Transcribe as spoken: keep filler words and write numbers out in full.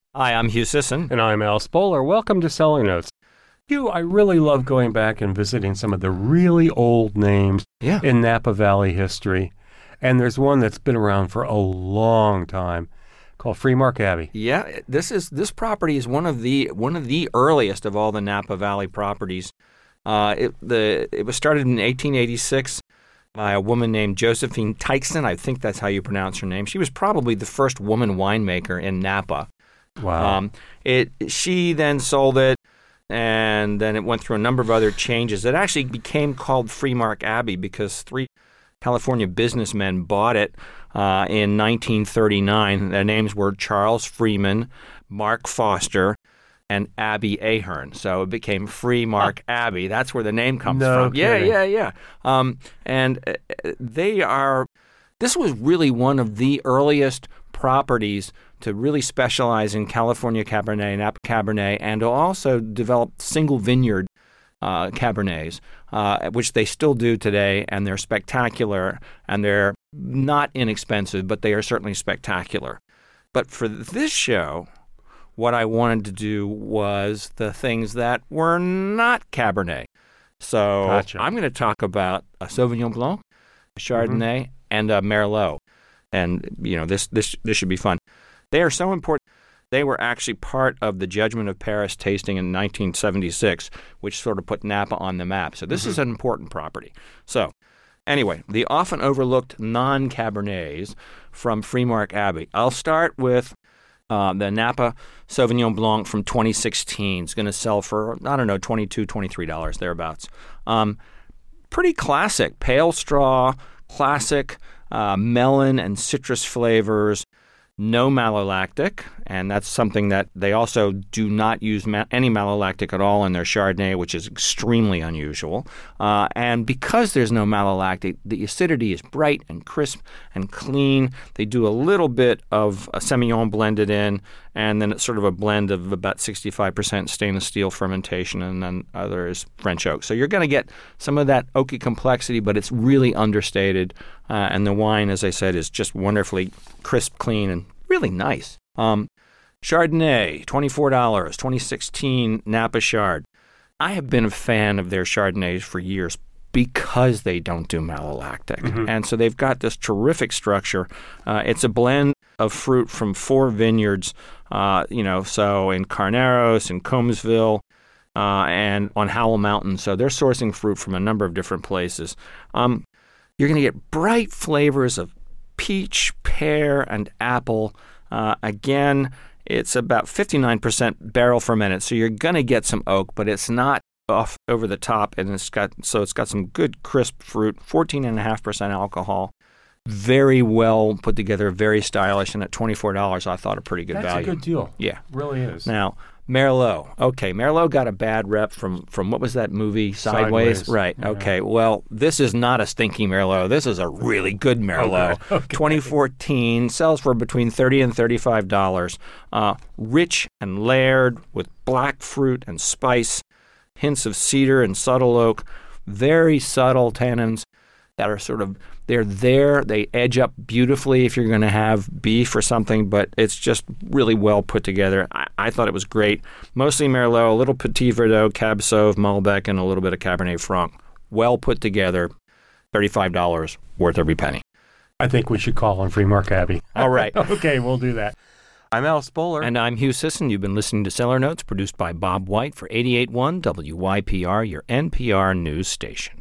Hi, I'm Hugh Sisson. And I'm Al Spoler. Welcome to Cellar Notes. Hugh, I really love going back and visiting some of the really old names Yeah. in Napa Valley history. And there's one that's been around for a long time called Freemark Abbey. Yeah, this is this property is one of the one of the earliest of all the Napa Valley properties. Uh, it the it was started in eighteen eighty-six by a woman named Josephine Teichson. I think that's how you pronounce her name. She was probably the first woman winemaker in Napa. Wow. Um, it she then sold it, and then it went through a number of other changes. It actually became called Freemark Abbey because three California businessmen bought it uh, in nineteen thirty-nine. Their names were Charles Freeman, Mark Foster, and Abby Ahern. So it became Freemark Abbey. That's where the name comes No from. Yeah, kidding. yeah, yeah. Um, and uh, they are. This was really one of the earliest properties to really specialize in California Cabernet, Napa Cabernet, and to also develop single vineyard uh, Cabernets, uh, which they still do today, and they're spectacular, and they're not inexpensive, but they are certainly spectacular. But for this show, what I wanted to do was the things that were not Cabernet. So Gotcha. I'm going to talk about a Sauvignon Blanc, a Chardonnay, mm-hmm. and a Merlot. And, you know, this, this, this should be fun. They are so important. They were actually part of the Judgment of Paris tasting in nineteen seventy-six, which sort of put Napa on the map. So this mm-hmm. is an important property. So anyway, the often overlooked non-Cabernets from Freemark Abbey. I'll start with uh, the Napa Sauvignon Blanc from twenty sixteen. It's going to sell for, I don't know, twenty-two dollars, twenty-three dollars, thereabouts. Um, pretty classic. Pale straw, classic uh, melon and citrus flavors. No malolactic, and that's something that they also do not use ma- any malolactic at all in their Chardonnay, which is extremely unusual. Uh, and because there's no malolactic, the acidity is bright and crisp and clean. They do a little bit of a Semillon blended in, and then it's sort of a blend of about sixty-five percent stainless steel fermentation, and then others French oak. So you're going to get some of that oaky complexity, but it's really understated. Uh, and the wine, as I said, is just wonderfully crisp, clean, and really nice. Um, Chardonnay, twenty-four dollars, twenty sixteen Napa Chard. I have been a fan of their Chardonnays for years because they don't do malolactic. Mm-hmm. And so they've got this terrific structure. Uh, it's a blend of fruit from four vineyards, uh, you know, so in Carneros, in Combsville, uh, and on Howell Mountain. So they're sourcing fruit from a number of different places. Um, You're going to get bright flavors of peach, pear, and apple. Uh, again, it's about fifty-nine percent barrel fermented, so you're going to get some oak, but it's not off over the top, and it's got so it's got some good crisp fruit, fourteen point five percent alcohol. Very well put together, very stylish, and at twenty-four dollars, I thought a pretty good That's value. That's a good deal. Yeah. Really is. Now, Merlot. Okay, Merlot got a bad rep from, from what was that movie, Sideways? Sideways. Right, Yeah. Okay. Well, this is not a stinky Merlot. This is a really good Merlot. Oh, okay. twenty fourteen, sells for between thirty dollars and thirty-five dollars. Uh, rich and layered with black fruit and spice, hints of cedar and subtle oak, very subtle tannins that are sort of, they're there. They edge up beautifully if you're going to have beef or something, but it's just really well put together. I, I thought it was great. Mostly Merlot, a little Petit Verdot, Cab Sauv, Malbec, and a little bit of Cabernet Franc. Well put together, thirty-five dollars, worth every penny. I think we should call on Freemark Abbey. All right. Okay, we'll do that. I'm Al Spoler. And I'm Hugh Sisson. You've been listening to Cellar Notes, produced by Bob White for eighty-eight point one W Y P R, your N P R news station.